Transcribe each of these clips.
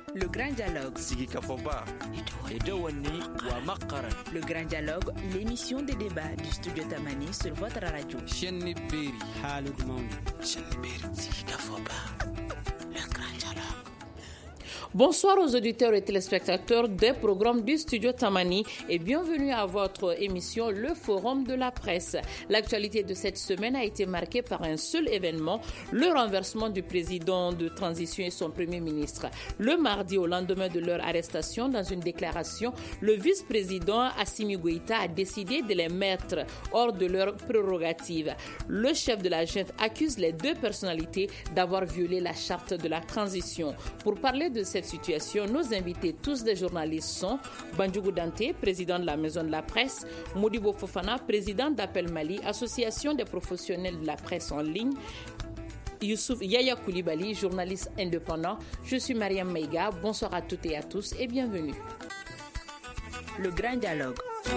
Le grand dialogue. Le grand dialogue, l'émission des débats du studio Tamani sur votre radio. Bonsoir aux auditeurs et téléspectateurs des programmes du studio Tamani et bienvenue à votre émission Le Forum de la presse. L'actualité de cette semaine a été marquée par un seul événement, le renversement du président de transition et son premier ministre. Le mardi, au lendemain de leur arrestation, dans une déclaration, le vice-président Assimi Goïta a décidé de les mettre hors de leurs prérogatives. Le chef de la junte accuse les deux personnalités d'avoir violé la charte de la transition. Pour parler de cette situation, nos invités, tous des journalistes, sont Bandjougou Dante, président de la Maison de la Presse, Modibo Fofana, président d'Appel Mali, association des professionnels de la presse en ligne, Youssouf Yaya Koulibaly, journaliste indépendant. Je suis Mariam Maïga. Bonsoir à toutes et à tous et bienvenue. Le grand dialogue.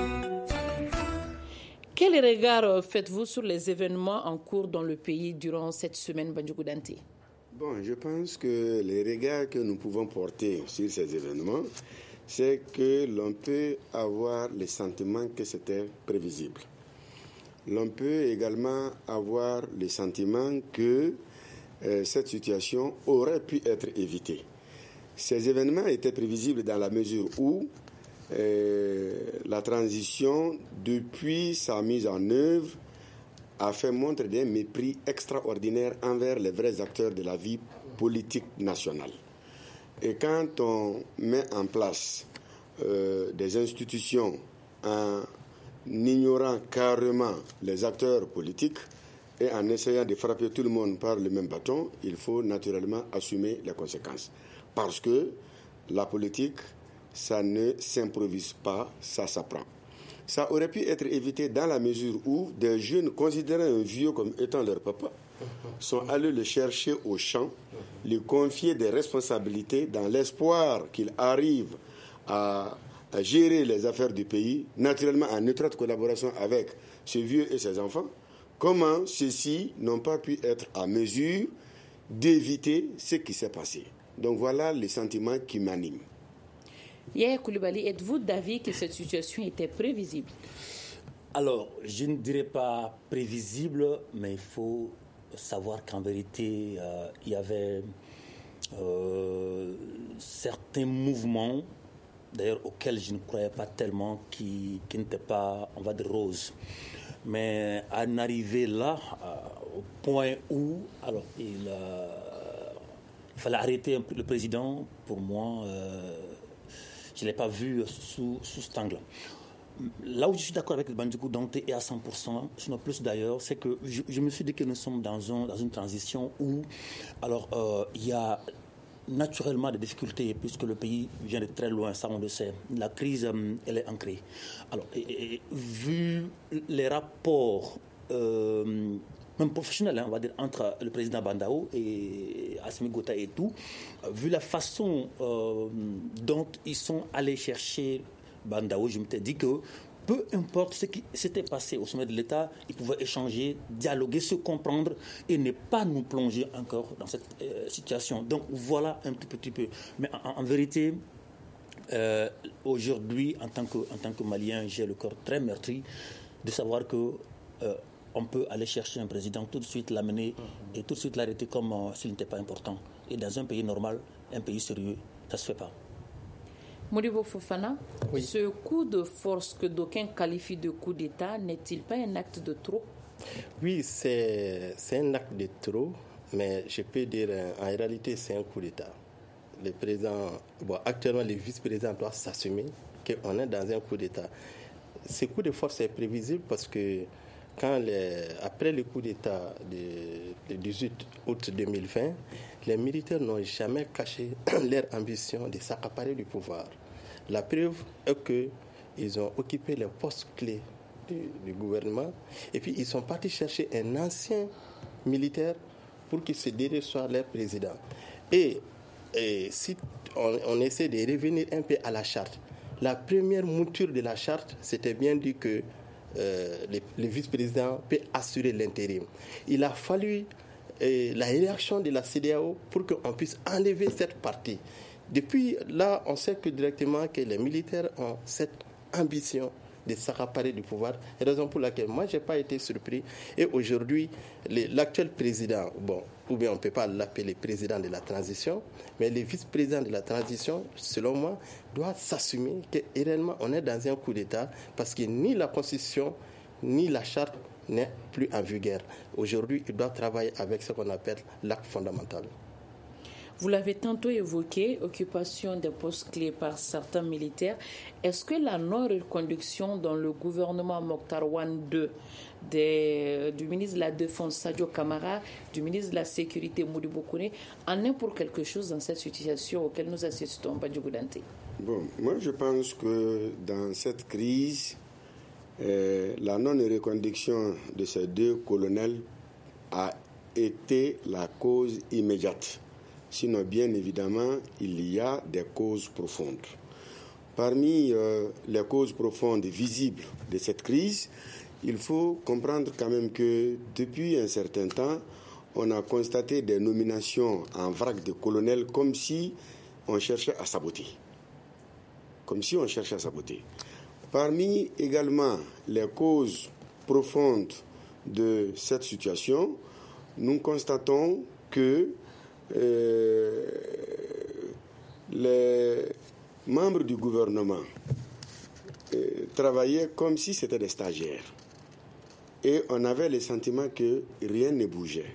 Quel regard faites-vous sur les événements en cours dans le pays durant cette semaine, Bandjougou Dante? Bon, je pense que les regards que nous pouvons porter sur ces événements, c'est que l'on peut avoir le sentiment que c'était prévisible. L'on peut également avoir le sentiment que cette situation aurait pu être évitée. Ces événements étaient prévisibles dans la mesure où la transition, depuis sa mise en œuvre, a fait montre d'un mépris extraordinaire envers les vrais acteurs de la vie politique nationale. Et quand on met en place des institutions en ignorant carrément les acteurs politiques et en essayant de frapper tout le monde par le même bâton, il faut naturellement assumer les conséquences. Parce que la politique, ça ne s'improvise pas, ça s'apprend. Ça aurait pu être évité dans la mesure où des jeunes considérant un vieux comme étant leur papa sont allés le chercher au champ, lui confier des responsabilités dans l'espoir qu'il arrive à gérer les affaires du pays, naturellement en étroite collaboration avec ce vieux et ses enfants. Comment ceux-ci n'ont pas pu être à mesure d'éviter ce qui s'est passé. Donc voilà les sentiments qui m'animent. Yaya Koulibaly, êtes-vous d'avis que cette situation était prévisible? Alors, je ne dirais pas prévisible, mais il faut savoir qu'en vérité, il y avait certains mouvements, d'ailleurs auxquels je ne croyais pas tellement, qui n'étaient pas, on va dire, roses. Mais en arriver là, au point où, alors, il fallait arrêter le président, pour moi, je ne l'ai pas vu sous cet angle. Là où je suis d'accord avec le Bandjougou Dante et à 100%, sinon plus d'ailleurs, c'est que je me suis dit que nous sommes dans une transition où il y a naturellement des difficultés puisque le pays vient de très loin, ça on le sait. La crise, elle est ancrée. Alors, vu les rapports même professionnel, on va dire, entre le président Bandao et Assimi Goïta et tout, vu la façon dont ils sont allés chercher Bandao, je m'étais dit que peu importe ce qui s'était passé au sommet de l'État, ils pouvaient échanger, dialoguer, se comprendre et ne pas nous plonger encore dans cette situation. Donc voilà un petit peu. Mais en vérité, aujourd'hui, en tant que Malien, j'ai le cœur très meurtri de savoir que on peut aller chercher un président, tout de suite l'amener et tout de suite l'arrêter comme s'il n'était pas important. Et dans un pays normal, un pays sérieux, ça ne se fait pas. Modibo Fofana, oui. Ce coup de force que d'aucuns qualifient de coup d'État n'est-il pas un acte de trop? Oui, c'est un acte de trop, mais je peux dire en réalité c'est un coup d'État. Le président, actuellement le vice-président doit s'assumer qu'on est dans un coup d'État. Ce coup de force est prévisible parce que après le coup d'État du 18 août 2020, les militaires n'ont jamais caché leur ambition de s'accaparer du pouvoir. La preuve est qu'ils ont occupé les postes clés du gouvernement et puis ils sont partis chercher un ancien militaire pour qu'il se dirige soit leur président. Et si on essaie de revenir un peu à la charte, la première mouture de la charte, c'était bien dit que le vice-président peut assurer l'intérim. Il a fallu la réaction de la CEDEAO pour qu'on puisse enlever cette partie Depuis là, on sait que directement que les militaires ont cette ambition de s'accaparer du pouvoir, raison pour laquelle moi je n'ai pas été surpris. Et aujourd'hui, l'actuel président, ou bien on ne peut pas l'appeler président de la transition, mais le vice-président de la transition, selon moi, doit s'assumer que réellement on est dans un coup d'État, parce que ni la Constitution, ni la charte n'est plus en vigueur. Aujourd'hui, il doit travailler avec ce qu'on appelle l'acte fondamental. Vous l'avez tantôt évoqué, occupation des postes clés par certains militaires. Est-ce que la non-reconduction dans le gouvernement Mokhtar Wane II du ministre de la Défense Sadio Kamara, du ministre de la Sécurité Modibo Kone en est pour quelque chose dans cette situation auquel nous assistons, Badjibou Dante? Moi je pense que dans cette crise, la non-reconduction de ces deux colonels a été la cause immédiate. Sinon, bien évidemment, il y a des causes profondes. Parmi les causes profondes visibles de cette crise, il faut comprendre quand même que depuis un certain temps, on a constaté des nominations en vrac de colonels comme si on cherchait à saboter. Parmi également les causes profondes de cette situation, nous constatons que les membres du gouvernement travaillaient comme si c'était des stagiaires. Et on avait le sentiment que rien ne bougeait.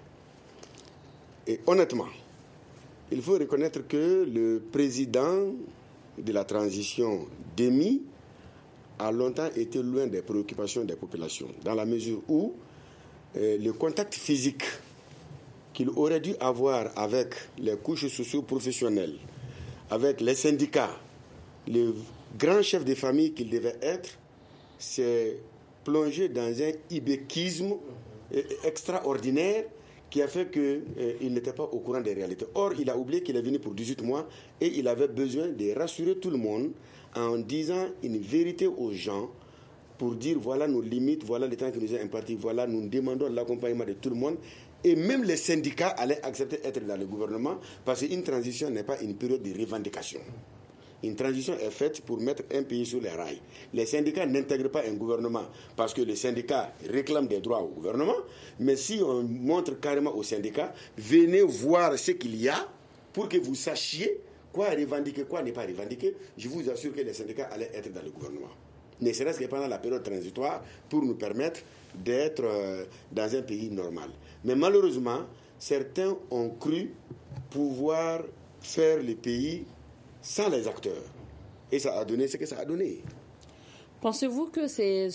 Et honnêtement, il faut reconnaître que le président de la transition, Démy, a longtemps été loin des préoccupations des populations, dans la mesure où le contact physique qu'il aurait dû avoir avec les couches socio-professionnelles, avec les syndicats, le grand chef de famille qu'il devait être, s'est plongé dans un ibéquisme extraordinaire qui a fait qu'il n'était pas au courant des réalités. Or, il a oublié qu'il est venu pour 18 mois et il avait besoin de rassurer tout le monde en disant une vérité aux gens pour dire voilà nos limites, voilà le temps qui nous est imparti, voilà nous demandons l'accompagnement de tout le monde. Et même les syndicats allaient accepter d'être dans le gouvernement parce qu'une transition n'est pas une période de revendication. Une transition est faite pour mettre un pays sur les rails. Les syndicats n'intègrent pas un gouvernement parce que les syndicats réclament des droits au gouvernement. Mais si on montre carrément aux syndicats, venez voir ce qu'il y a pour que vous sachiez quoi revendiquer, quoi ne pas revendiquer, je vous assure que les syndicats allaient être dans le gouvernement. Ne serait-ce que pendant la période transitoire pour nous permettre d'être dans un pays normal. Mais malheureusement, certains ont cru pouvoir faire le pays sans les acteurs. Et ça a donné ce que ça a donné. Pensez-vous que c'est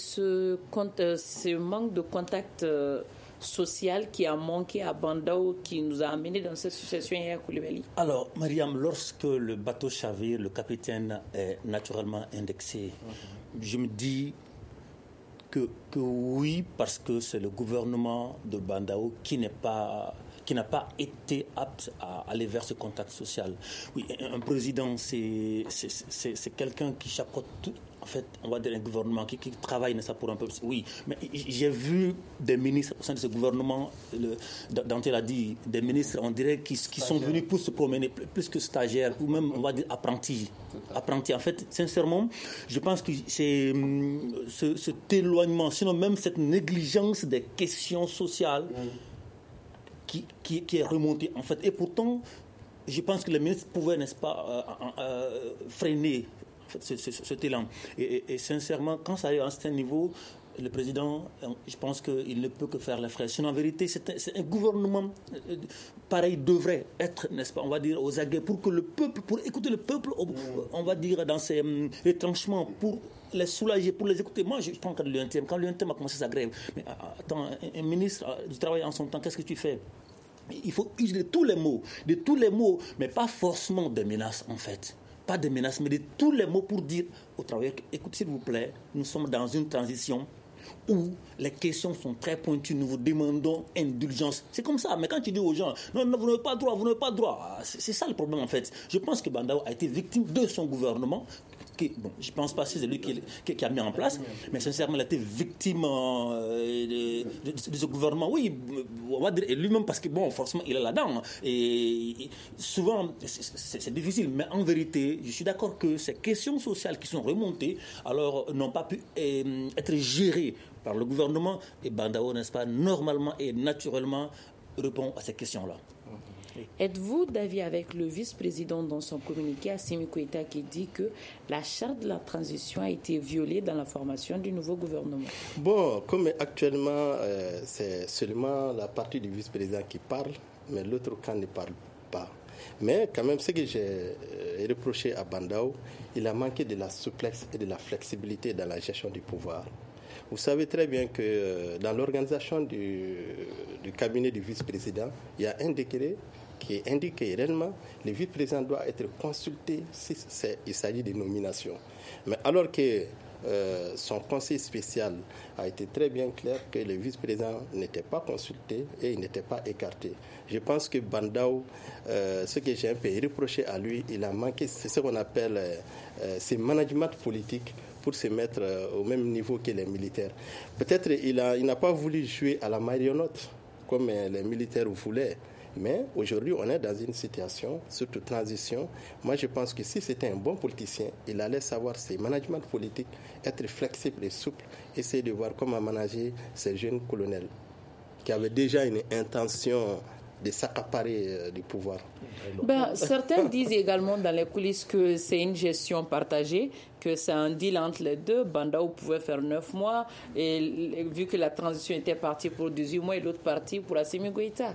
ce manque de contact social qui a manqué à Bandao qui nous a amenés dans cette situation hier à Koulibaly? Alors, Mariam, lorsque le bateau chavire, le capitaine est naturellement indexé, je me dis que oui, parce que c'est le gouvernement de Bandao qui n'a pas été apte à aller vers ce contact social. Oui, un président, c'est quelqu'un qui chapeaute tout. En fait, on va dire un gouvernement qui travaille pour un peuple. Oui, mais j'ai vu des ministres au sein de ce gouvernement, Dante l'a dit, des ministres, on dirait, qui sont venus pour se promener, plus que stagiaires, ou même, on va dire, apprentis. En fait, sincèrement, je pense que c'est cet éloignement, sinon même cette négligence des questions sociales qui est remontée, en fait. Et pourtant, je pense que les ministres pouvaient, n'est-ce pas, freiner cet élan. Et sincèrement, quand ça arrive à un certain niveau, le président, je pense qu'il ne peut que faire les frais. Sinon, en vérité, c'est un gouvernement pareil devrait être, n'est-ce pas, on va dire, aux aguets pour que le peuple, pour écouter le peuple, on va dire, dans ses retranchements, pour les soulager, pour les écouter. Moi, je pense que quand l'UNTM a commencé sa grève, mais attends, un ministre du travail en son temps, qu'est-ce que tu fais? Il faut utiliser de tous les mots, mais pas forcément des menaces, en fait. Pas de menaces, mais de tous les mots pour dire aux travailleurs, écoutez, s'il vous plaît, nous sommes dans une transition. où les questions sont très pointues, nous vous demandons indulgence. C'est comme ça, mais quand tu dis aux gens, non, vous n'avez pas droit, c'est ça le problème en fait. Je pense que Bandao a été victime de son gouvernement. Je ne pense pas que c'est lui qui a mis en place, mais sincèrement, il a été victime de ce gouvernement. Oui, on va dire lui-même, parce que forcément, il est là-dedans. Et souvent, c'est difficile, mais en vérité, je suis d'accord que ces questions sociales qui sont remontées, alors, n'ont pas pu être gérées par le gouvernement. Et Bandao, n'est-ce pas, normalement et naturellement, répond à ces questions-là. Êtes-vous d'avis avec le vice-président dans son communiqué, Assimi Goïta, qui dit que la charte de la transition a été violée dans la formation du nouveau gouvernement? Comme actuellement, c'est seulement la partie du vice-président qui parle, mais l'autre camp ne parle pas. Mais quand même, ce que j'ai reproché à Bandao, il a manqué de la souplesse et de la flexibilité dans la gestion du pouvoir. Vous savez très bien que dans l'organisation du cabinet du vice-président, il y a un décret qui indique que réellement le vice-président doit être consulté si il s'agit de nominations. Mais alors que son conseil spécial a été très bien clair que le vice-président n'était pas consulté et il n'était pas écarté. Je pense que Bandao, ce que j'ai un peu reproché à lui, il a manqué, c'est ce qu'on appelle ce management politique pour se mettre au même niveau que les militaires. Peut-être il n'a pas voulu jouer à la marionnette comme les militaires voulaient. Mais aujourd'hui, on est dans une situation, surtout transition. Moi, je pense que si c'était un bon politicien, il allait savoir ses managements politiques, être flexible et souple, essayer de voir comment manager ces jeunes colonels qui avaient déjà une intention de s'accaparer du pouvoir. Certains disent également dans les coulisses que c'est une gestion partagée, que c'est un deal entre les deux. Bandao pouvait faire 9 mois, et vu que la transition était partie pour 18 mois et l'autre partie pour Assimi Goïta.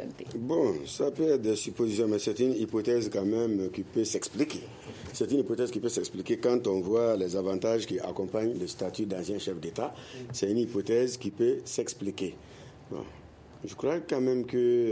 Ça peut être des suppositions, mais c'est une hypothèse quand même qui peut s'expliquer. C'est une hypothèse qui peut s'expliquer quand on voit les avantages qui accompagnent le statut d'ancien chef d'État. C'est une hypothèse qui peut s'expliquer. Je crois quand même que,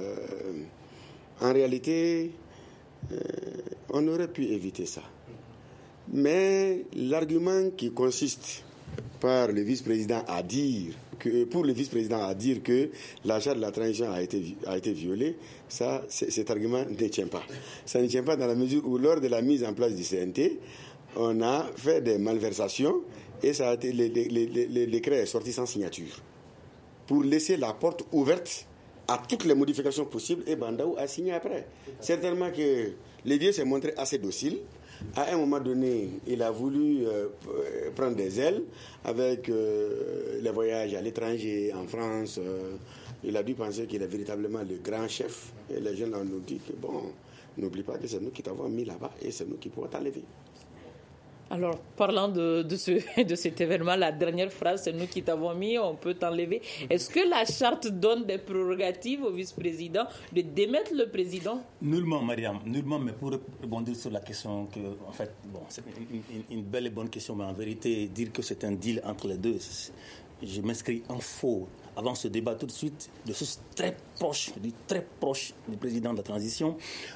en réalité, on aurait pu éviter ça. Mais l'argument qui consiste par le vice-président à dire que, pour le vice-président à dire que la charte de la transition a été violée, cet argument ne tient pas. Ça ne tient pas dans la mesure où, lors de la mise en place du CNT, on a fait des malversations et ça a été, le décret est sorti sans signature, pour laisser la porte ouverte à toutes les modifications possibles, et Bandao a signé après. Certainement que le vieux s'est montré assez docile. À un moment donné, il a voulu prendre des ailes avec les voyages à l'étranger, en France. Il a dû penser qu'il est véritablement le grand chef. Et les jeunes nous disent que n'oublie pas que c'est nous qui t'avons mis là-bas et c'est nous qui pourrons t'enlever. Alors, parlant de cet événement, la dernière phrase, c'est nous qui t'avons mis, on peut t'enlever. Est-ce que la charte donne des prérogatives au vice-président de démettre le président? Nullement, Mariam, nullement, mais pour rebondir sur la question, c'est une belle et bonne question, mais en vérité, dire que c'est un deal entre les deux, je m'inscris en faux. Avant ce débat tout de suite, de ce très proche du président de la transition,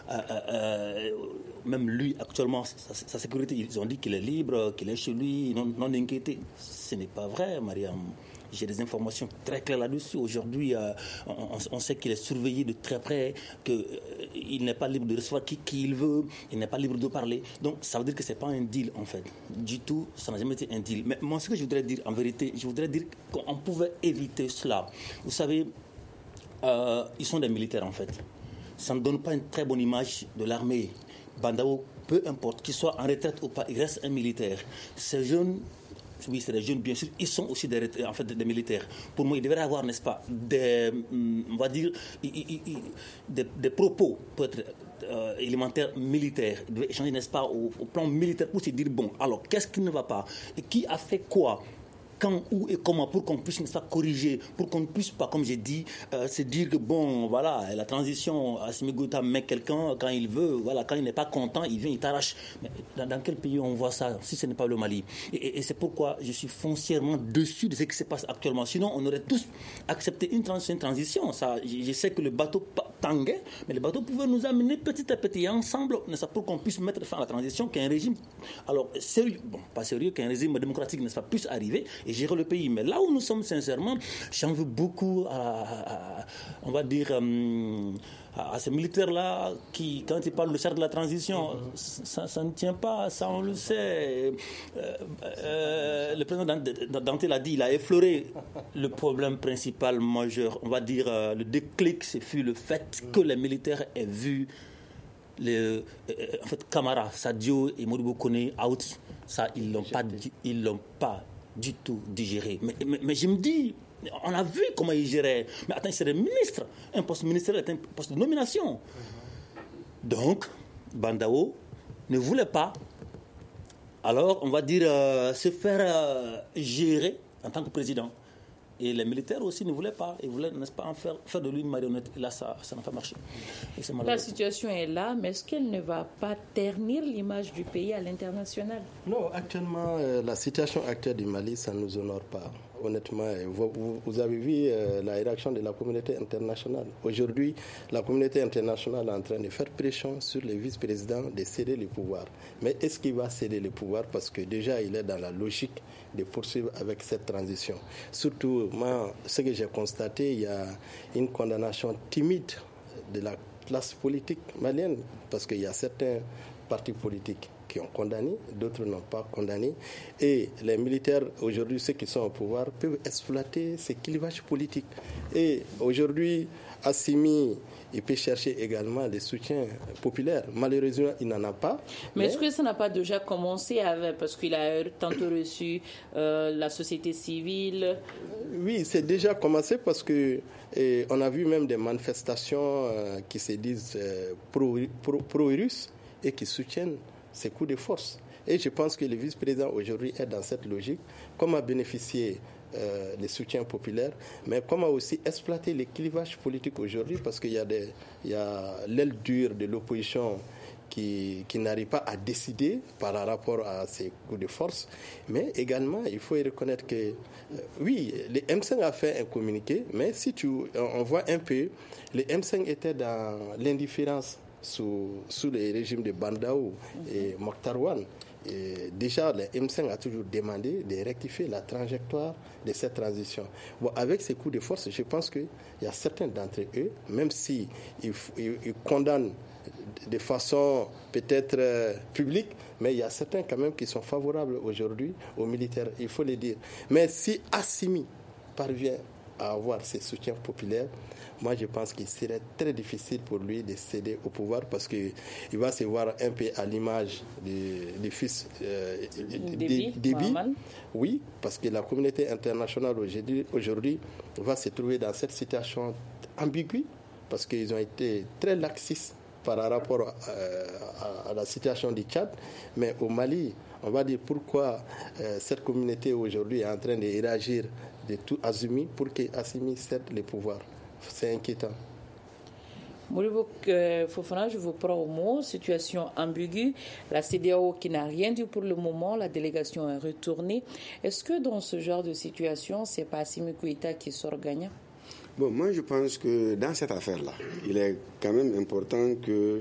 même lui actuellement, sa sécurité, ils ont dit qu'il est libre, qu'il est chez lui, non inquiété. Ce n'est pas vrai, Mariam. J'ai des informations très claires là-dessus. Aujourd'hui, on sait qu'il est surveillé de très près, qu'il n'est pas libre de recevoir qui il veut, il n'est pas libre de parler. Donc, ça veut dire que ce n'est pas un deal, en fait. Du tout, ça n'a jamais été un deal. Mais moi, ce que je voudrais dire, en vérité, je voudrais dire qu'on pouvait éviter cela. Vous savez, ils sont des militaires, en fait. Ça ne donne pas une très bonne image de l'armée. Bandao, peu importe, qu'il soit en retraite ou pas, il reste un militaire. Ces jeunes... Oui, c'est des jeunes, bien sûr. Ils sont aussi des militaires. Pour moi, il devrait y avoir, n'est-ce pas, des propos, peut-être élémentaires militaires. Il devrait échanger, n'est-ce pas, au plan militaire pour se dire, alors, qu'est-ce qui ne va pas? Et qui a fait quoi? Quand, où et comment, pour qu'on puisse, n'est-ce pas, corriger, pour qu'on ne puisse pas, comme j'ai dit, se dire que la transition, Assimi Goïta met quelqu'un quand il veut, quand il n'est pas content, il vient, il t'arrache. Mais dans quel pays on voit ça, si ce n'est pas le Mali? Et c'est pourquoi je suis foncièrement déçu de ce qui se passe actuellement. Sinon, on aurait tous accepté une transition. Ça, je sais que le bateau tanguait, mais le bateau pouvait nous amener petit à petit ensemble, n'est-ce pas, pour qu'on puisse mettre fin à la transition, qu'un régime, alors sérieux, pas sérieux, qu'un régime démocratique, n'est-ce pas, puisse arriver. Et gérer le pays. Mais là où nous sommes sincèrement, j'en veux beaucoup on va dire, à ces militaires-là qui, quand ils parlent de charte de la transition, ça ne tient pas, ça on le sait. Le président Dante l'a dit, il a effleuré le problème principal majeur. On va dire, le déclic, ce fut le fait que les militaires aient vu en fait, Camara, Sadio et Modibo Kone out. Ça, ils l'ont pas du tout digéré. Mais je me dis, on a vu comment ils géraient. Mais attends, c'est des ministres. Un poste ministériel est un poste de nomination. Donc, Bandao ne voulait pas, alors on va dire, se faire gérer en tant que président. Et les militaires aussi ne voulaient pas. Ils voulaient, n'est-ce pas, faire de lui une marionnette. Et là, ça n'a pas marché. La situation est là, mais est-ce qu'elle ne va pas ternir l'image du pays à l'international? Non, actuellement, la situation actuelle du Mali, ça ne nous honore pas. Honnêtement, vous avez vu la réaction de la communauté internationale. Aujourd'hui, la communauté internationale est en train de faire pression sur les vice-présidents de céder le pouvoir. Mais est-ce qu'il va céder le pouvoir? Parce que déjà, il est dans la logique de poursuivre avec cette transition. Surtout, moi, ce que j'ai constaté, il y a une condamnation timide de la classe politique malienne, parce qu'il y a certains partis politiques qui ont condamné, d'autres n'ont pas condamné. Et les militaires, aujourd'hui, ceux qui sont au pouvoir, peuvent exploiter ces clivages politiques. Et aujourd'hui, Assimi, il peut chercher également des soutiens populaires. Malheureusement, il n'en a pas. Mais est-ce que ça n'a pas déjà commencé avec, parce qu'il a tantôt reçu la société civile? Oui, c'est déjà commencé parce que on a vu même des manifestations qui se disent pro-russes et qui soutiennent ces coups de force. Et je pense que le vice-président aujourd'hui est dans cette logique, comment bénéficier des soutiens populaires, mais comment aussi exploiter les clivages politiques aujourd'hui, parce qu'il y a l'aile dure de l'opposition qui n'arrive pas à décider par rapport à ces coups de force. Mais également, il faut reconnaître que, oui, le M5 a fait un communiqué, mais si on voit un peu, le M5 était dans l'indifférence sous le régime de Bandao et Mokhtar Wane. Et déjà, le M5 a toujours demandé de rectifier la trajectoire de cette transition. Bon, avec ces coups de force, je pense qu'il y a certains d'entre eux, même s'ils condamnent de façon peut-être publique, mais il y a certains quand même qui sont favorables aujourd'hui aux militaires, il faut le dire. Mais si Assimi parvient à avoir ces soutiens populaires, moi je pense qu'il serait très difficile pour lui de céder au pouvoir, parce qu'il va se voir un peu à l'image du fils Déby. Oui, parce que la communauté internationale aujourd'hui va se trouver dans cette situation ambiguë, parce qu'ils ont été très laxistes par rapport à la situation du Tchad. Mais au Mali, on va dire pourquoi cette communauté aujourd'hui est en train de réagir de tout Assimi pour qu'Assimi cède le pouvoir. C'est inquiétant. Modibo Fofana, je vous prends au mot. Situation ambiguë. La CEDEAO qui n'a rien dit pour le moment, la délégation est retournée. Est-ce que dans ce genre de situation, c'est pas Assimi Goïta qui sort gagnant? Bon, moi je pense que dans cette affaire-là, il est quand même important que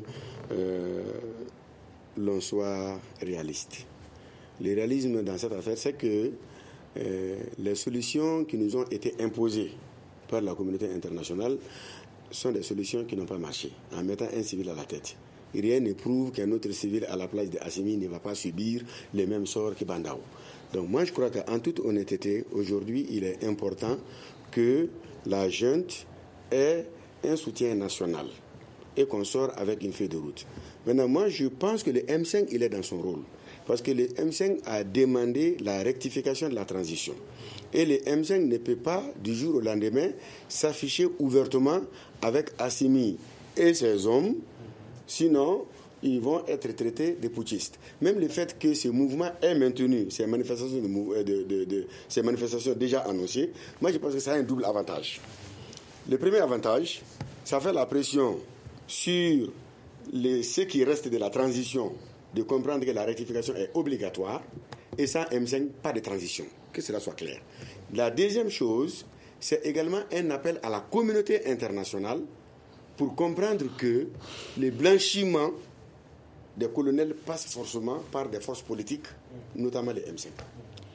l'on soit réaliste. Le réalisme dans cette affaire, c'est que les solutions qui nous ont été imposées par la communauté internationale sont des solutions qui n'ont pas marché, en mettant un civil à la tête. Et rien ne prouve qu'un autre civil à la place d'Assimi ne va pas subir les mêmes sorts que Bandao. Donc moi je crois qu'en toute honnêteté, aujourd'hui, il est important que la junte ait un soutien national et qu'on sort avec une feuille de route. Maintenant, moi je pense que le M5, il est dans son rôle. Parce que le M5 a demandé la rectification de la transition. Et le M5 ne peut pas, du jour au lendemain, s'afficher ouvertement avec Assimi et ses hommes, sinon ils vont être traités de putschistes. Même le fait que ce mouvement ait maintenu ces manifestations déjà annoncées, moi je pense que ça a un double avantage. Le premier avantage, ça fait la pression sur ceux qui restent de la transition, de comprendre que la rectification est obligatoire, et ça, M5, pas de transition, que cela soit clair. La deuxième chose, c'est également un appel à la communauté internationale pour comprendre que le blanchiment des colonels passe forcément par des forces politiques, notamment les M5.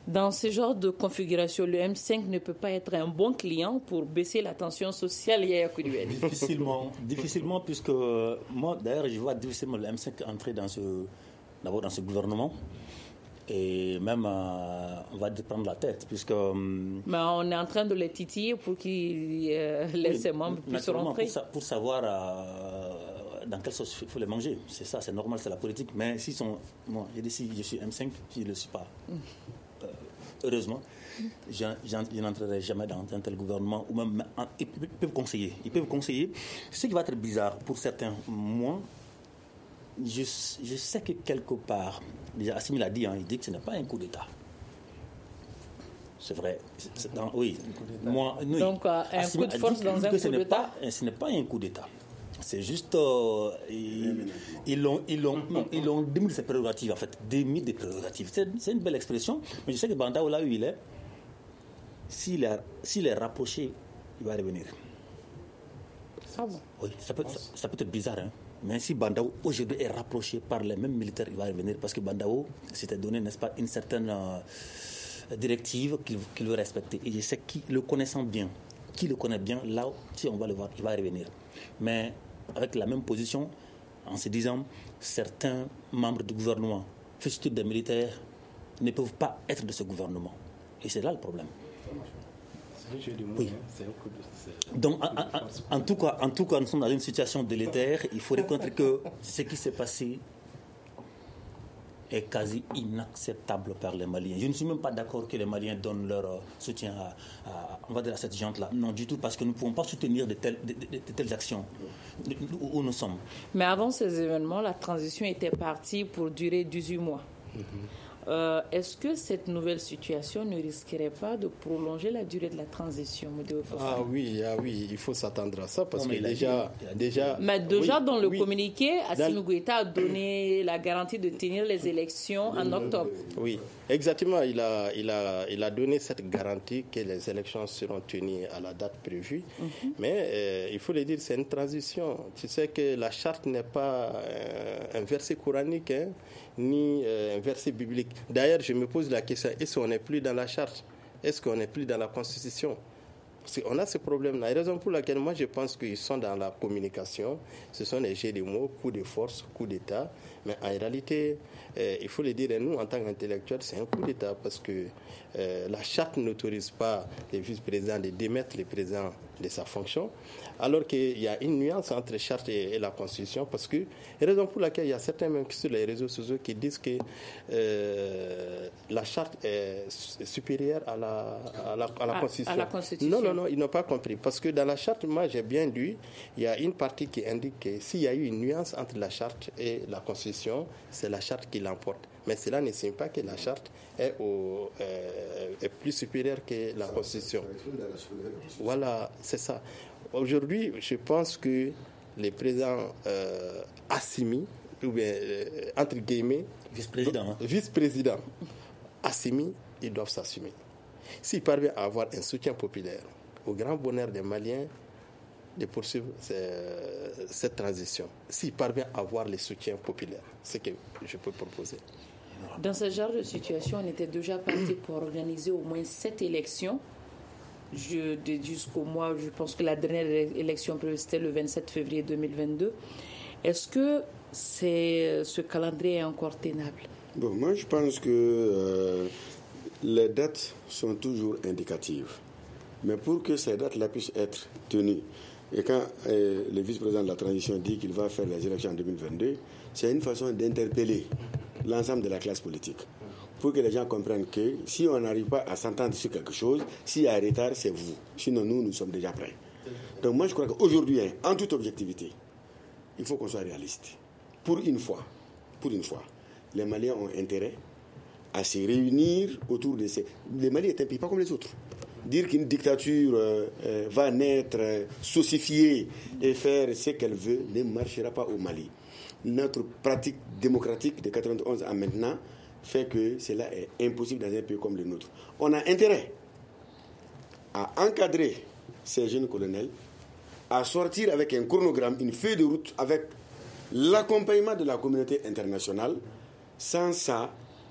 Dans ce genre de configuration, le M5 ne peut pas être un bon client pour baisser la tension sociale. Difficilement, puisque moi, d'ailleurs, je vois difficilement le M5 entrer d'abord dans ce gouvernement. Et même, on va prendre la tête, puisque... Mais on est en train de les titiller pour qu'ils laissent ses membres puissent rentrer. Pour savoir dans quelle sauce il faut les manger. C'est ça, c'est normal, c'est la politique. Mais s'ils sont... Moi, je dis si je suis M5, je ne le suis pas. Heureusement, je n'entrerai jamais dans un tel gouvernement. Ou même, ils peuvent conseiller. Ce qui va être bizarre pour certains, moi... Je sais que quelque part, déjà Assimi l'a dit, il dit que ce n'est pas un coup d'État. C'est vrai. Oui. Donc, un coup de force dans un coup d'État. Ce n'est pas un coup d'État. C'est juste. Ils l'ont démis de ses prérogatives, en fait. Démis des prérogatives. C'est une belle expression. Mais je sais que Bandao, là où il est, s'il est rapproché, il va revenir. Ah bon? Oui, ça peut être bizarre, hein. Mais si Bandao aujourd'hui est rapproché par les mêmes militaires, il va revenir parce que Bandao s'était donné, n'est-ce pas, une certaine directive qu'il veut respecter. Et je sais qui le connaît bien, là, si on va le voir, il va revenir. Mais avec la même position, en se disant, certains membres du gouvernement, fût-ils des militaires, ne peuvent pas être de ce gouvernement. Et c'est là le problème. Oui. Donc, en tout cas, nous sommes dans une situation délétère. Il faut reconnaître que ce qui s'est passé est quasi inacceptable par les Maliens. Je ne suis même pas d'accord que les Maliens donnent leur soutien à cette gente-là. Non, du tout, parce que nous ne pouvons pas soutenir de telles actions où nous sommes. Mais avant ces événements, la transition était partie pour durer 18 mois. Est-ce que cette nouvelle situation ne risquerait pas de prolonger la durée de la transition, Modibo Fofana? Oui, il faut s'attendre à ça parce que déjà... Mais déjà dans le communiqué, Assimi Goïta a donné la garantie de tenir les élections en octobre. Oui, exactement. Il a donné cette garantie que les élections seront tenues à la date prévue. Mais il faut le dire, c'est une transition. Tu sais que la charte n'est pas un verset coranique, ni un verset biblique. D'ailleurs, je me pose la question, est-ce qu'on n'est plus dans la charte? Est-ce qu'on n'est plus dans la Constitution? Parce qu'on a ce problème-là. La raison pour laquelle moi je pense qu'ils sont dans la communication, ce sont les jeux de mots, coup de force, coup d'État. Mais en réalité, il faut le dire, nous en tant qu'intellectuels, c'est un coup d'État parce que la charte n'autorise pas les vice-présidents de démettre le président de sa fonction, alors qu'il y a une nuance entre la charte et la Constitution, parce que la raison pour laquelle il y a certains même sur les réseaux sociaux qui disent que la charte est supérieure à la Constitution. À la Constitution. Non, ils n'ont pas compris. Parce que dans la charte, moi j'ai bien lu, il y a une partie qui indique que s'il y a eu une nuance entre la charte et la Constitution, c'est la charte qui l'emporte. Mais cela ne signifie pas que la charte est plus supérieure que la Constitution. Voilà, c'est ça. Aujourd'hui, je pense que les présidents Assimi, ou bien, entre guillemets, vice-président Assimi, ils doivent s'assumer. S'ils parviennent à avoir un soutien populaire, au grand bonheur des Maliens, de poursuivre cette transition. S'ils parviennent à avoir les soutiens populaires, c'est ce que je peux proposer. Dans ce genre de situation, on était déjà parti pour organiser au moins 7 élections. Jusqu'au mois, je pense que la dernière élection prévue, c'était le 27 février 2022. Est-ce que ce calendrier est encore tenable? Bon, moi, je pense que les dates sont toujours indicatives. Mais pour que ces dates-là puissent être tenues, et quand le vice-président de la transition dit qu'il va faire les élections en 2022, c'est une façon d'interpeller l'ensemble de la classe politique, pour que les gens comprennent que si on n'arrive pas à s'entendre sur quelque chose, s'il y a un retard, c'est vous. Sinon, nous sommes déjà prêts. Donc moi, je crois qu'aujourd'hui, en toute objectivité, il faut qu'on soit réaliste. Pour une fois, les Maliens ont intérêt à se réunir autour de ces... Le Mali est un pays pas comme les autres. Dire qu'une dictature va naître, s'ossifier et faire ce qu'elle veut ne marchera pas au Mali. Notre pratique démocratique de 91 à maintenant fait que cela est impossible dans un pays comme le nôtre. On a intérêt à encadrer ces jeunes colonels, à sortir avec un chronogramme, une feuille de route avec l'accompagnement de la communauté internationale. Sans ça,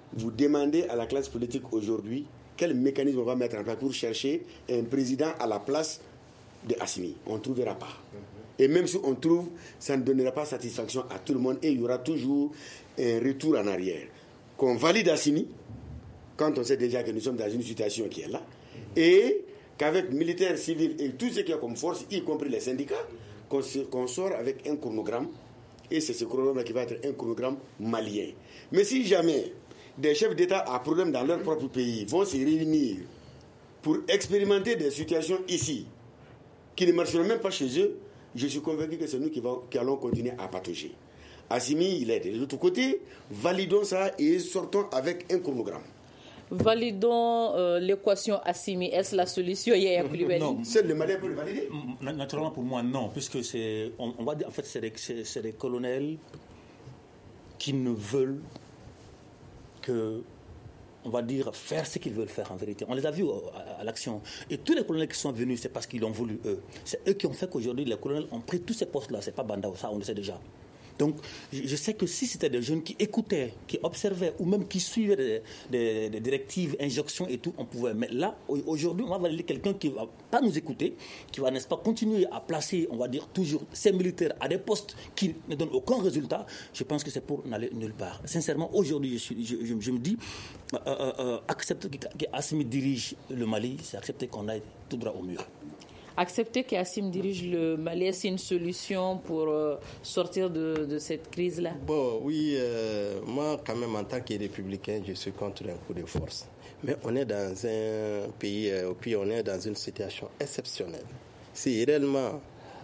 vous demandez à la classe politique aujourd'hui quel mécanisme on va mettre en place pour chercher un président à la place de Assimi. On ne trouvera pas. Et même si on trouve, ça ne donnera pas satisfaction à tout le monde et il y aura toujours un retour en arrière. Qu'on valide Assimi, quand on sait déjà que nous sommes dans une situation qui est là, et qu'avec militaires, civils et tout ce qu'il y a comme force, y compris les syndicats, qu'on sort avec un chronogramme, et c'est ce chronogramme qui va être un chronogramme malien. Mais si jamais des chefs d'État à problème dans leur propre pays vont se réunir pour expérimenter des situations ici, qui ne marcheront même pas chez eux, je suis convaincu que c'est nous qui allons continuer à patauger. Assimi, il est de l'autre côté, validons ça et sortons avec un chronogramme. Validons l'équation Assimi. Est-ce la solution? Non. Seul le Malien peut le valider? Naturellement, pour moi, non, puisque on va dire, en fait, c'est des colonels qui ne veulent que, on va dire, faire ce qu'ils veulent faire en vérité. On les a vus à l'action. Et tous les colonels qui sont venus, c'est parce qu'ils l'ont voulu, eux. C'est eux qui ont fait qu'aujourd'hui, les colonels ont pris tous ces postes-là. C'est pas Bandao, ça, on le sait déjà. Donc, je sais que si c'était des jeunes qui écoutaient, qui observaient, ou même qui suivaient des directives, injonctions et tout, on pouvait. Mais là, aujourd'hui, on va valider quelqu'un qui ne va pas nous écouter, qui va, n'est-ce pas, continuer à placer, on va dire, toujours ces militaires à des postes qui ne donnent aucun résultat. Je pense que c'est pour n'aller nulle part. Sincèrement, aujourd'hui, je me dis, accepter qu'Assimi dirige le Mali, c'est accepter qu'on aille tout droit au mur. Accepter qu'Assimi dirige le Mali, c'est une solution pour sortir de cette crise-là? Bon, oui, moi, quand même, en tant que républicain, je suis contre un coup de force. Mais on est dans un pays, puis on est dans une situation exceptionnelle. Si réellement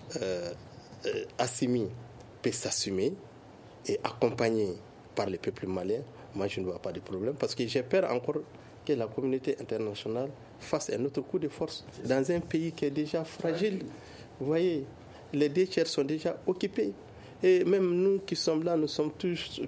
Assimi peut s'assumer et accompagné par le peuple malien, moi, je ne vois pas de problème. Parce que j'ai peur encore que la communauté internationale fasse un autre coup de force dans un pays qui est déjà fragile. Vous voyez, les 2 tiers sont déjà occupés. Et même nous qui sommes là, nous sommes tous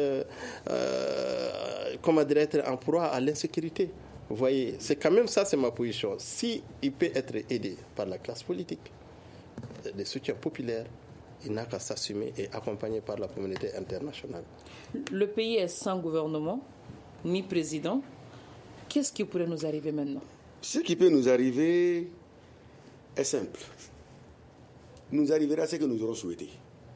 comment dirais-je, en proie à l'insécurité. Vous voyez, c'est quand même ça, c'est ma position. Si il peut être aidé par la classe politique, des soutiens populaires, il n'a qu'à s'assumer et accompagné par la communauté internationale. Le pays est sans gouvernement, ni président. Qu'est-ce qui pourrait nous arriver maintenant? Ce qui peut nous arriver est simple. Nous arrivera ce que nous aurons souhaité.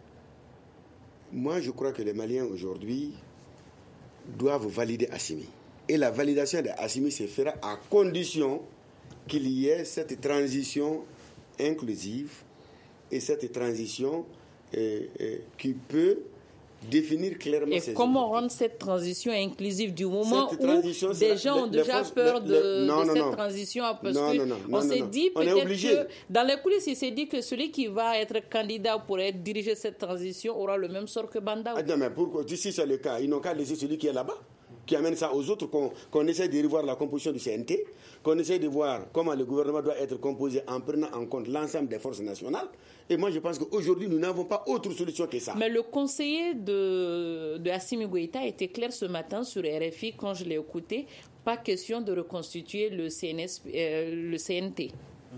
Moi, je crois que les Maliens aujourd'hui doivent valider Assimi. Et la validation d'Assimi se fera à condition qu'il y ait cette transition inclusive et cette transition qui peut définir clairement et comment rendre cette transition inclusive du moment où des gens ont déjà peur de cette transition, parce qu'on s'est dit peut-être que dans les coulisses il s'est dit que celui qui va être candidat pour diriger cette transition aura le même sort que Bandao. Non, mais pourquoi, si c'est le cas, ils n'ont qu'à laisser celui qui est là-bas, qui amène ça aux autres, qu'on essaie de revoir la composition du CNT, qu'on essaie de voir comment le gouvernement doit être composé en prenant en compte l'ensemble des forces nationales. Et moi, je pense qu'aujourd'hui, nous n'avons pas autre solution que ça. Mais le conseiller de Assimi Goïta était clair ce matin sur RFI quand je l'ai écouté. Pas question de reconstituer le CNT.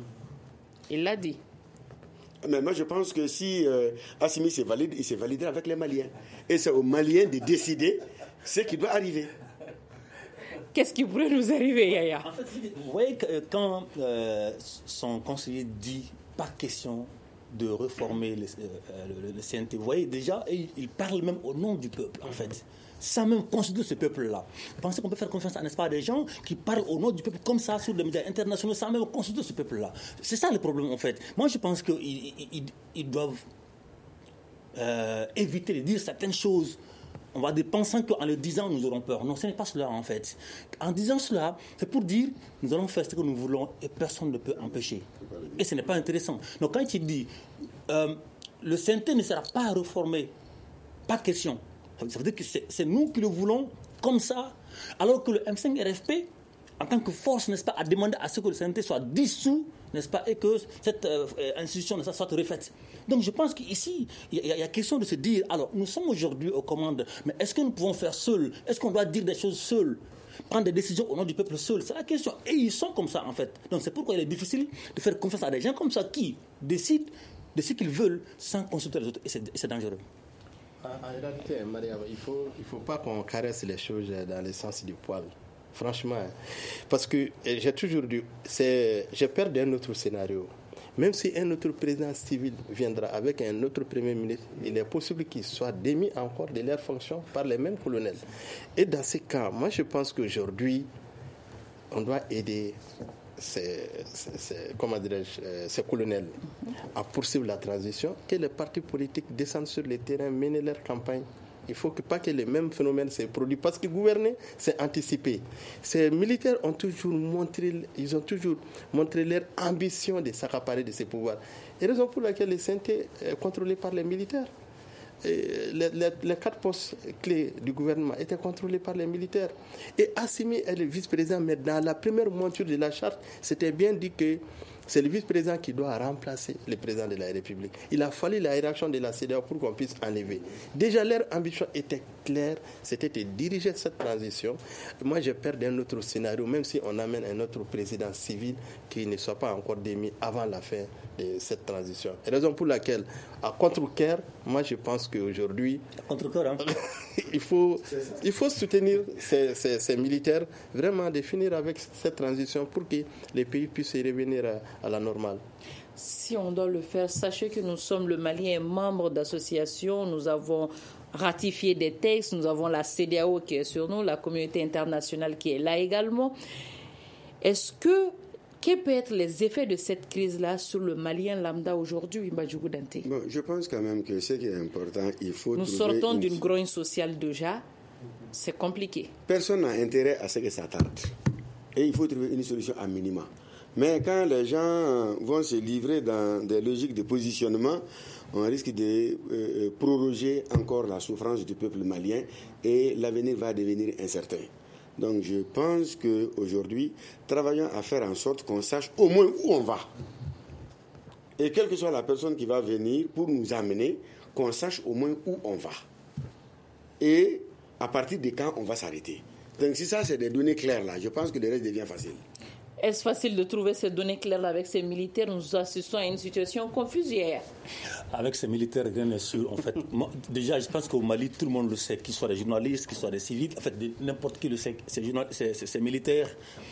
Il l'a dit. Mais moi, je pense que si Assimi se valide, il se validera avec les Maliens. Et c'est aux Maliens de décider ce qui doit arriver. Qu'est-ce qui pourrait nous arriver, Yaya? En fait, vous voyez que quand son conseiller dit pas question de réformer le CNT, vous voyez déjà, il parle même au nom du peuple, en fait. Sans même considérer ce peuple-là. Vous pensez qu'on peut faire confiance, n'est-ce pas, à des gens qui parlent au nom du peuple comme ça sur les médias internationaux sans même considérer ce peuple-là? C'est ça le problème, en fait. Moi, je pense qu'ils doivent éviter de dire certaines choses. On va dire, pensant qu'en le disant, nous aurons peur. Non, ce n'est pas cela, en fait. En disant cela, c'est pour dire, nous allons faire ce que nous voulons et personne ne peut empêcher. Et ce n'est pas intéressant. Donc, quand il dit, le CNT ne sera pas réformé, pas de question. Ça veut dire que c'est nous qui le voulons comme ça, alors que le M5 RFP, en tant que force, n'est-ce pas, a demandé à ce que le CNT soit dissous, n'est-ce pas, et que cette institution soit refaite. Donc je pense qu'ici, il y a question de se dire, alors nous sommes aujourd'hui aux commandes, mais est-ce que nous pouvons faire seuls? Est-ce qu'on doit dire des choses seuls? Prendre des décisions au nom du peuple seul? C'est la question. Et ils sont comme ça, en fait. Donc c'est pourquoi il est difficile de faire confiance à des gens comme ça qui décident de ce qu'ils veulent sans consulter les autres. Et c'est dangereux. En réalité, Mariam, il faut pas qu'on caresse les choses dans le sens du poil. Franchement, parce que j'ai toujours dit, j'ai peur d'un autre scénario. Même si un autre président civil viendra avec un autre premier ministre, il est possible qu'il soit démis encore de leurs fonctions par les mêmes colonels. Et dans ces cas, moi je pense qu'aujourd'hui, on doit aider ces colonels à poursuivre la transition, que les partis politiques descendent sur le terrain, mener leur campagne. Il ne faut pas que les mêmes phénomènes se produisent. Parce que gouverner, c'est anticiper. Ces militaires ont toujours montré leur ambition de s'accaparer de ces pouvoirs. Et raison pour laquelle le CNT est contrôlé par les militaires. Les 4 postes clés du gouvernement étaient contrôlés par les militaires. Et Assimi est le vice-président, mais dans la première mouture de la charte, c'était bien dit que c'est le vice-président qui doit remplacer le président de la République. Il a fallu la réaction de la CEDEAO pour qu'on puisse enlever. Déjà, leur ambition était claire, c'était de diriger cette transition. Moi, j'ai peur d'un autre scénario, même si on amène un autre président civil qui ne soit pas encore démis avant la fin de cette transition. Et raison pour laquelle, à contre-cœur, moi, je pense qu'aujourd'hui, il faut soutenir ces militaires, vraiment de finir avec cette transition pour que les pays puissent revenir à la normale. Si on doit le faire, sachez que nous sommes le Mali est membre d'associations, nous avons ratifié des textes, nous avons la CEDEAO qui est sur nous, la communauté internationale qui est là également. Quels peuvent être les effets de cette crise-là sur le Malien lambda aujourd'hui, Mbadjougou Dante? Je pense quand même que ce qui est important, il faut Nous sortons d'une grogne sociale déjà, c'est compliqué. Personne n'a intérêt à ce que ça tarde. Et il faut trouver une solution à minima. Mais quand les gens vont se livrer dans des logiques de positionnement, on risque de proroger encore la souffrance du peuple malien et l'avenir va devenir incertain. Donc je pense qu'aujourd'hui, travaillons à faire en sorte qu'on sache au moins où on va. Et quelle que soit la personne qui va venir pour nous amener, qu'on sache au moins où on va. Et à partir de quand on va s'arrêter. Donc si ça c'est des données claires là, je pense que le reste devient facile. Est-ce facile de trouver ces données claires avec ces militaires? Nous assistons à une situation confuse hier. Avec ces militaires, rien n'est sûr. En fait, déjà, je pense qu'au Mali, tout le monde le sait, qu'ils soient des journalistes, qu'ils soient des civils. En fait, n'importe qui le sait. Ces militaires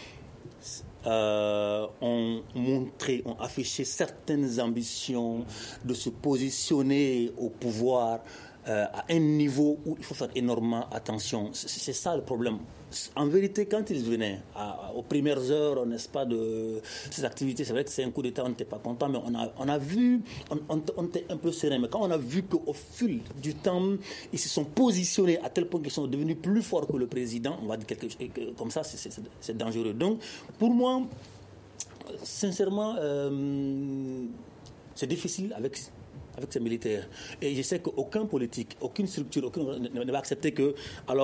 ont montré, ont affiché certaines ambitions de se positionner au pouvoir à un niveau où il faut faire énormément attention. C'est ça le problème. En vérité, quand ils venaient aux premières heures, n'est-ce pas, de ces activités, c'est vrai que c'est un coup d'État, on n'était pas content, mais on a vu, on était un peu serein. Mais quand on a vu qu'au fil du temps, ils se sont positionnés à tel point qu'ils sont devenus plus forts que le président, on va dire quelque chose comme ça, c'est dangereux. Donc, pour moi, sincèrement, c'est difficile avec ces militaires. Et je sais qu'aucun politique, aucune structure, ne va accepter que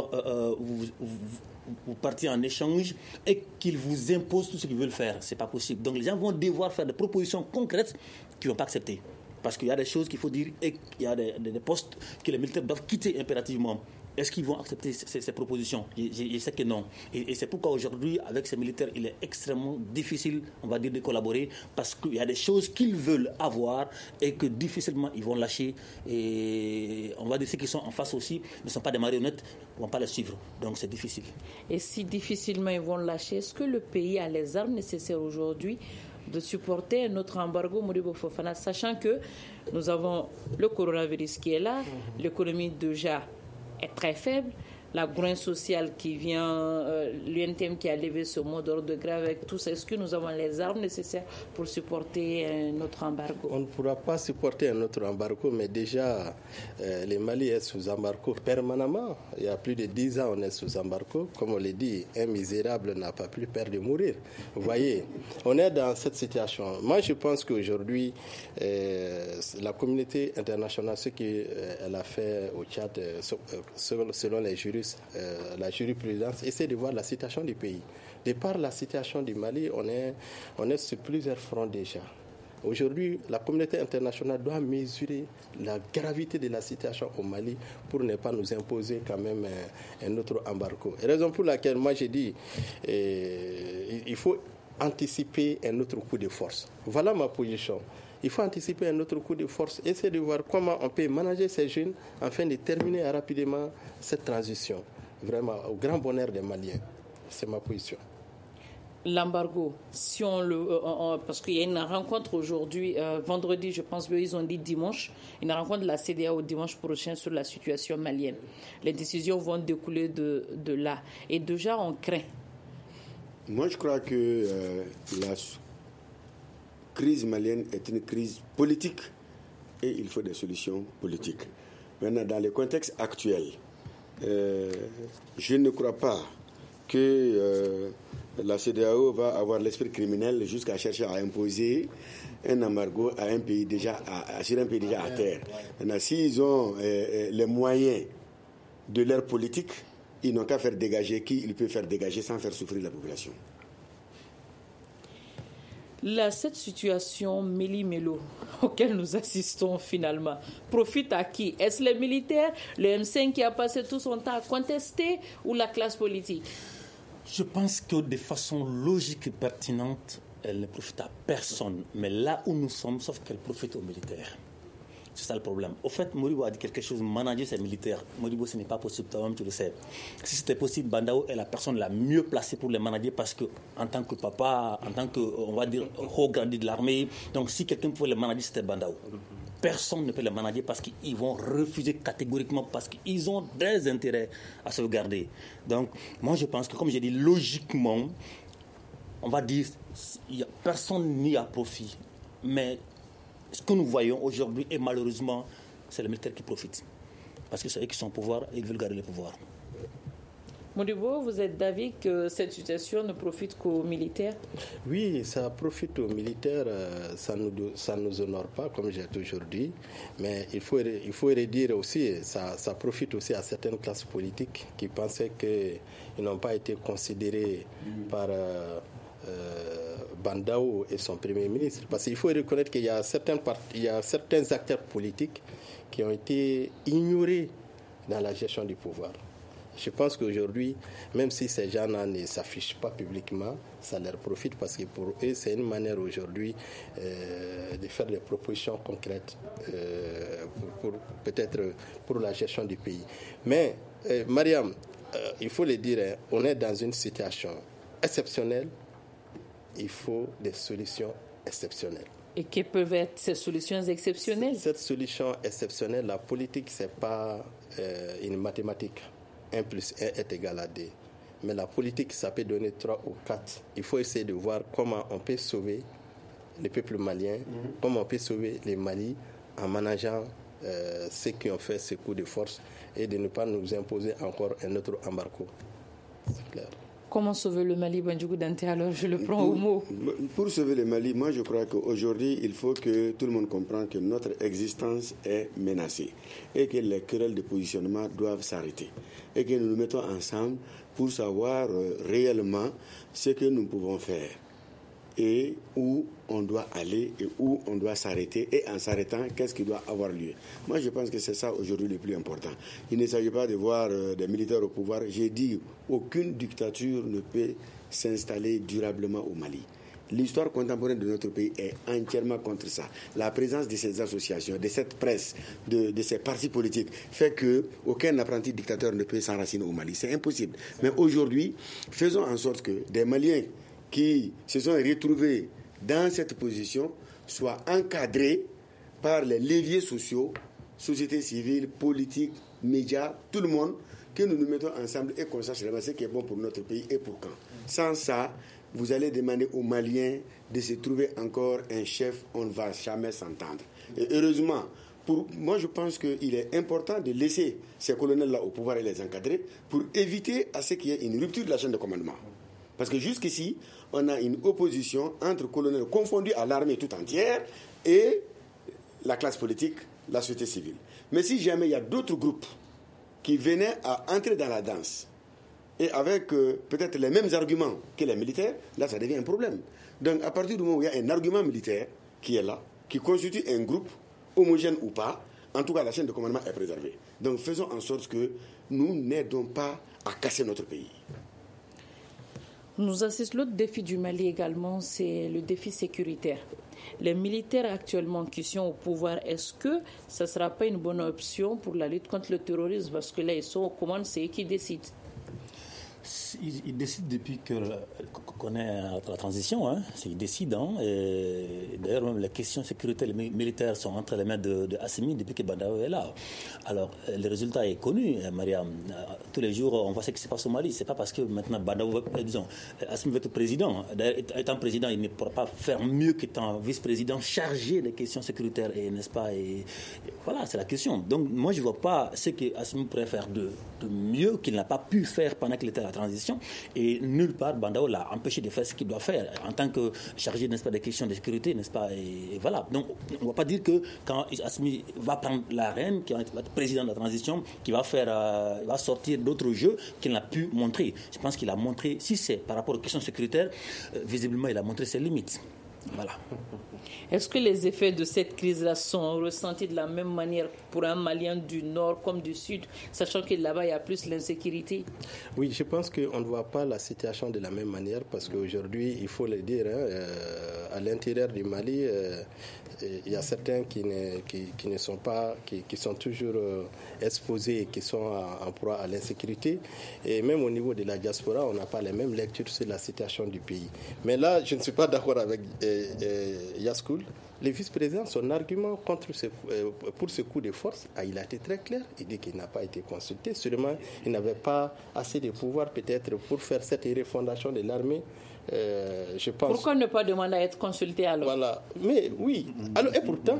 vous partiez en échange et qu'ils vous imposent tout ce qu'ils veulent faire. C'est pas possible. Donc les gens vont devoir faire des propositions concrètes qu'ils ne vont pas accepter. Parce qu'il y a des choses qu'il faut dire et qu'il y a des postes que les militaires doivent quitter impérativement. Est-ce qu'ils vont accepter ces propositions? Je sais que non. Et c'est pourquoi aujourd'hui, avec ces militaires, il est extrêmement difficile, on va dire, de collaborer parce qu'il y a des choses qu'ils veulent avoir et que difficilement ils vont lâcher. Et on va dire ceux qui sont en face aussi ne sont pas des marionnettes, ne vont pas les suivre. Donc c'est difficile. Et si difficilement ils vont lâcher, est-ce que le pays a les armes nécessaires aujourd'hui de supporter notre embargo, Modibo Fofana, sachant que nous avons le coronavirus qui est là, l'économie déjà est très faible, la grogne sociale qui vient, l'UNTM qui a levé ce mot d'ordre de grève avec tout ça. Est-ce que nous avons les armes nécessaires pour supporter notre embargo? On ne pourra pas supporter un autre embargo, mais déjà, le Mali est sous embargo permanemment. Il y a plus de 10 ans, on est sous embargo. Comme on l'a dit, un misérable n'a pas plus peur de mourir. Vous voyez, on est dans cette situation. Moi, je pense qu'aujourd'hui, la communauté internationale, ce qu'elle a fait au Tchad, selon les juristes, la jurisprudence, essaie de voir la situation du pays. De par la situation du Mali, on est sur plusieurs fronts déjà. Aujourd'hui, la communauté internationale doit mesurer la gravité de la situation au Mali pour ne pas nous imposer quand même un autre embargo. Et raison pour laquelle moi j'ai dit il faut anticiper un autre coup de force. Voilà ma position. il faut anticiper un autre coup de force, essayer de voir comment on peut manager ces jeunes afin de terminer rapidement cette transition, vraiment au grand bonheur des Maliens. C'est ma position. L'embargo, si parce qu'il y a une rencontre aujourd'hui, vendredi, je pense qu'ils ont dit dimanche, une rencontre de la CEDEAO dimanche prochain sur la situation malienne. Les décisions vont découler de là. Et déjà, on craint. Moi, je crois que la crise malienne est une crise politique et il faut des solutions politiques. Maintenant, dans le contexte actuel, je ne crois pas que la CEDEAO va avoir l'esprit criminel jusqu'à chercher à imposer un embargo à un pays déjà sur un pays déjà à terre. Maintenant, s'ils ont les moyens de leur politique, ils n'ont qu'à faire dégager qui ils peuvent faire dégager sans faire souffrir la population. Cette situation méli-mélo auquel nous assistons finalement profite à qui? Est-ce les militaires, le M5 qui a passé tout son temps à contester ou la classe politique? Je pense que de façon logique et pertinente, elle ne profite à personne. Mais là où nous sommes, sauf qu'elle profite aux militaires. C'est ça le problème. Au fait, Modibo a dit quelque chose, manager ses militaires. Modibo, ce n'est pas possible, toi-même tu le sais. Si c'était possible, Bandao est la personne la mieux placée pour les manager parce que, en tant que papa, en tant que, on va dire, haut gradé de l'armée, donc si quelqu'un pouvait les manager, c'était Bandao. Personne ne peut les manager parce qu'ils vont refuser catégoriquement parce qu'ils ont des intérêts à sauvegarder. Donc, moi je pense que, comme j'ai dit, logiquement, on va dire, personne n'y a profit. Mais ce que nous voyons aujourd'hui, et malheureusement, c'est les militaires qui profitent. Parce que c'est eux qui sont au pouvoir et ils veulent garder le pouvoir. Modibo, vous êtes d'avis que cette situation ne profite qu'aux militaires? Oui, ça profite aux militaires, ça nous honore pas, comme j'ai toujours dit. Mais il faut redire aussi, ça profite aussi à certaines classes politiques qui pensaient qu'ils n'ont pas été considérés par Bandao et son Premier ministre. Parce qu'il faut reconnaître qu'il y a certains acteurs politiques qui ont été ignorés dans la gestion du pouvoir. Je pense qu'aujourd'hui, même si ces gens-là ne s'affichent pas publiquement, ça leur profite parce que pour eux, c'est une manière aujourd'hui de faire des propositions concrètes peut-être pour la gestion du pays. Mais, Mariam, il faut le dire, on est dans une situation exceptionnelle. Il faut des solutions exceptionnelles. Et quelles peuvent être ces solutions exceptionnelles? Cette solution exceptionnelle, la politique, ce n'est pas une mathématique. 1 plus 1 est égal à 2. Mais la politique, ça peut donner 3 ou 4. Il faut essayer de voir comment on peut sauver le peuple malien, comment on peut sauver les Mali en manageant ceux qui ont fait ce coup de force et de ne pas nous imposer encore un autre embargo. C'est clair. Comment sauver le Mali, Bandjougou Dante? Alors, je le prends au mot. Pour sauver le Mali, moi je crois qu'aujourd'hui, il faut que tout le monde comprenne que notre existence est menacée et que les querelles de positionnement doivent s'arrêter et que nous nous mettons ensemble pour savoir réellement ce que nous pouvons faire et où on doit aller et où on doit s'arrêter et en s'arrêtant, qu'est-ce qui doit avoir lieu. Moi, je pense que c'est ça aujourd'hui le plus important. Il ne s'agit pas de voir des militaires au pouvoir. J'ai dit, aucune dictature ne peut s'installer durablement au Mali. L'histoire contemporaine de notre pays est entièrement contre ça. La présence de ces associations, de cette presse, de ces partis politiques fait qu'aucun apprenti dictateur ne peut s'enraciner au Mali. C'est impossible. Mais aujourd'hui, faisons en sorte que des Maliens qui se sont retrouvés dans cette position soient encadrés par les leviers sociaux, société civile, politique, médias, tout le monde, que nous nous mettons ensemble et qu'on sache vraiment ce qui est bon pour notre pays et pour quand. Sans ça, vous allez demander aux Maliens de se trouver encore un chef, on ne va jamais s'entendre. Et heureusement, moi je pense qu'il est important de laisser ces colonels-là au pouvoir et les encadrer pour éviter à ce qu'il y ait une rupture de la chaîne de commandement. Parce que jusqu'ici, on a une opposition entre colonels confondus à l'armée tout entière et la classe politique, la société civile. Mais si jamais il y a d'autres groupes qui venaient à entrer dans la danse et avec peut-être les mêmes arguments que les militaires, là ça devient un problème. Donc à partir du moment où il y a un argument militaire qui est là, qui constitue un groupe, homogène ou pas, en tout cas la chaîne de commandement est préservée. Donc faisons en sorte que nous n'aidons pas à casser notre pays. Nous assistons. L'autre défi du Mali également, c'est le défi sécuritaire. Les militaires actuellement qui sont au pouvoir, est-ce que ça ne sera pas une bonne option pour la lutte contre le terrorisme? Parce que là, ils sont aux commandes, c'est eux qui décident. Ils décident depuis qu'on est à la transition, hein. Ils décident. Hein. Et d'ailleurs, même les questions sécuritaires militaires sont entre les mains de Assimi depuis que Bandao est là. Alors, le résultat est connu, Mariam. Tous les jours, on voit ce qui se passe au Mali. Ce n'est pas parce que maintenant Bandao, Assimi veut être président. D'ailleurs, étant président, il ne pourra pas faire mieux qu'étant vice-président chargé des questions sécuritaires, n'est-ce pas? Et voilà, c'est la question. Donc, moi, je ne vois pas ce que Assimi pourrait faire de mieux qu'il n'a pas pu faire pendant qu'il était à la transition, et nulle part Bandao l'a empêché de faire ce qu'il doit faire en tant que chargé, n'est-ce pas, des questions de sécurité, n'est-ce pas, et voilà. Donc on ne va pas dire que quand Assimi va prendre la reine, qui va être président de la transition, qu'il va va sortir d'autres jeux qu'il n'a pu montrer. Je pense qu'il a montré, si c'est par rapport aux questions sécuritaires, visiblement il a montré ses limites. Voilà. Est-ce que les effets de cette crise-là sont ressentis de la même manière pour un Malien du Nord comme du Sud, sachant que là-bas, il y a plus l'insécurité? Oui, je pense qu'on ne voit pas la situation de la même manière parce qu'aujourd'hui, il faut le dire, à l'intérieur du Mali, il y a certains qui ne sont pas, qui sont toujours exposés et qui sont en proie à l'insécurité. Et même au niveau de la diaspora, on n'a pas les mêmes lectures sur la situation du pays. Mais là, je ne suis pas d'accord avec Yaskoul. Le vice-président, son argument pour ce coup de force, il a été très clair. Il dit qu'il n'a pas été consulté. Sûrement, il n'avait pas assez de pouvoir peut-être pour faire cette refondation de l'armée. Je pense. Pourquoi ne pas demander à être consulté alors? Voilà. Mais oui. Alors, et pourtant,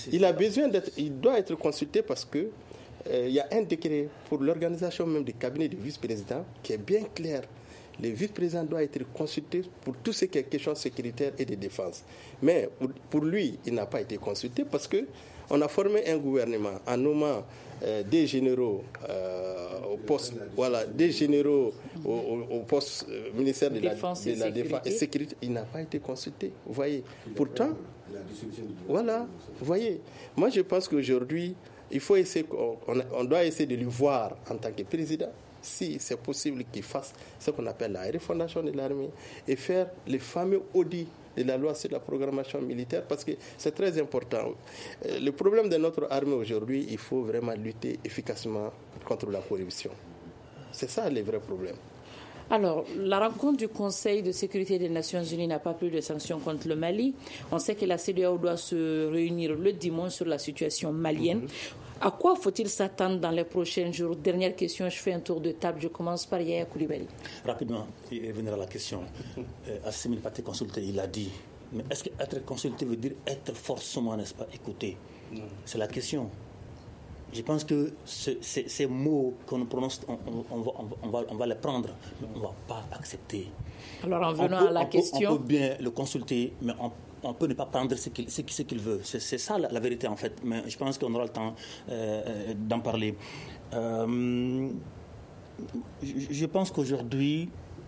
il doit être consulté parce que il y a un décret pour l'organisation même du cabinet du vice-président qui est bien clair. Le vice-président doit être consulté pour tout ce qui est question sécuritaire et de défense. Mais pour lui, il n'a pas été consulté parce qu'on a formé un gouvernement en nommant des généraux au poste, des généraux au poste ministère de la Défense et Sécurité. Il n'a pas été consulté. Vous voyez. Pourtant, voilà. Vous voyez. Moi, je pense qu'aujourd'hui, il faut essayer, on doit essayer de lui voir en tant que président. Si c'est possible qu'il fasse ce qu'on appelle la refondation de l'armée et faire les fameux audits de la loi sur la programmation militaire, parce que c'est très important. Le problème de notre armée aujourd'hui, il faut vraiment lutter efficacement contre la corruption. C'est ça le vrai problème. Alors, la rencontre du Conseil de sécurité des Nations Unies n'a pas pris de sanctions contre le Mali. On sait que la CEDEAO doit se réunir le dimanche sur la situation malienne. À quoi faut-il s'attendre dans les prochains jours? Dernière question, je fais un tour de table. Je commence par Yaya Coulibaly. Rapidement, et venir à la question. Assimi n'a pas été consulté, il a dit. Mais est-ce qu'être consulté veut dire être forcément, n'est-ce pas, écouté? C'est la question. Je pense que ces mots qu'on prononce, on va les prendre, mais on ne va pas accepter. Alors, en venant à la question... On peut bien le consulter, mais on peut ne pas prendre ce qu'il veut. C'est ça la vérité, en fait. Mais je pense qu'on aura le temps d'en parler. Je pense qu'aujourd'hui,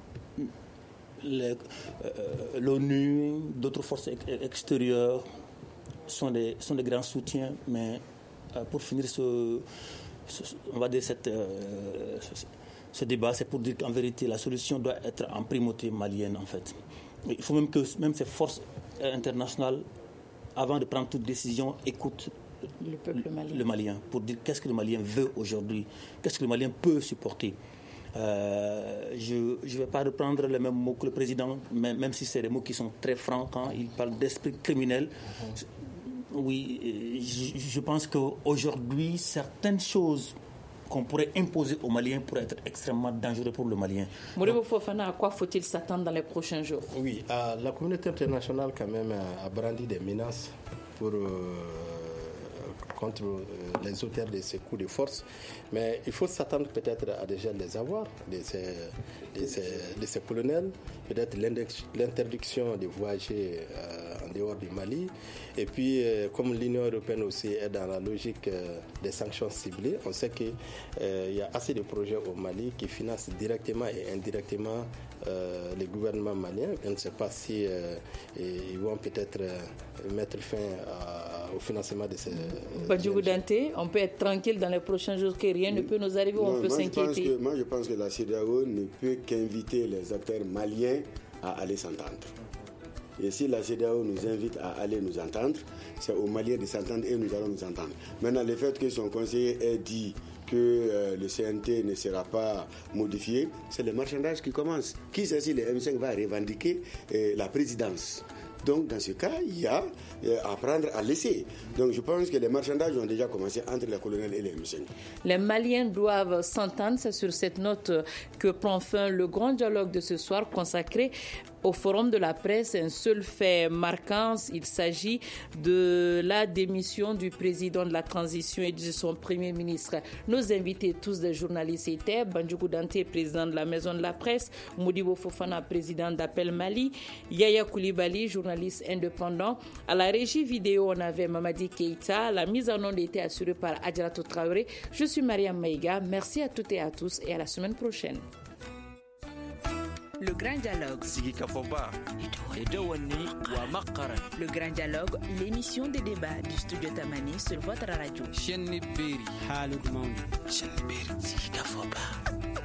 l'ONU, d'autres forces extérieures sont des grands soutiens, mais pour finir on va dire ce débat, c'est pour dire qu'en vérité, la solution doit être en primauté malienne, en fait. Il faut même que ces forces internationales, avant de prendre toute décision, écoutent le Malien pour dire qu'est-ce que le Malien veut aujourd'hui, qu'est-ce que le Malien peut supporter. Je ne vais pas reprendre les mêmes mots que le président, même si c'est des mots qui sont très francs quand il parle d'esprit criminel. Oui, je pense qu'aujourd'hui, certaines choses qu'on pourrait imposer aux Maliens pourraient être extrêmement dangereux pour le Malien. Modibo Fofana, à quoi faut-il s'attendre dans les prochains jours? Oui, la communauté internationale quand même a brandi des menaces contre les auteurs de ces coups de force. Mais il faut s'attendre peut-être à déjà les avoirs de ces colonels, peut-être l'interdiction de voyager en dehors du Mali. Et puis, comme l'Union européenne aussi est dans la logique des sanctions ciblées, on sait qu'il y a assez de projets au Mali qui financent directement et indirectement les gouvernements maliens. Je ne sais pas si ils vont peut-être mettre fin au financement de ces... Badjougou Dante, on peut être tranquille dans les prochains jours que rien ne peut nous arriver, on peut s'inquiéter. Moi, je pense que la CEDEAO ne peut qu'inviter les acteurs maliens à aller s'entendre. Et si la CEDEAO nous invite à aller nous entendre, c'est aux Maliens de s'entendre et nous allons nous entendre. Maintenant, le fait que son conseiller ait dit que le CNT ne sera pas modifié, c'est le marchandage qui commence. Qui sait si le M5 va revendiquer la présidence? Donc, dans ce cas, il y a à prendre à laisser. Donc, je pense que les marchandages ont déjà commencé entre les colonels et les M5. Les Maliens doivent s'entendre. C'est sur cette note que prend fin le grand dialogue de ce soir consacré au Forum de la presse. Un seul fait marquant, il s'agit de la démission du président de la transition et de son premier ministre. Nos invités, tous des journalistes, étaient Bandjougou Dante, président de la Maison de la Presse, Modibo Fofana, président d'Appel Mali, Yaya Koulibaly, journaliste indépendant. À la régie vidéo, on avait Mamadi Keïta. La mise en onde était assurée par Adjarato Traoré. Je suis Mariam Maïga. Merci à toutes et à tous et à la semaine prochaine. Le Grand Dialogue. Le Grand Dialogue, l'émission des débats du studio Tamani sur votre radio.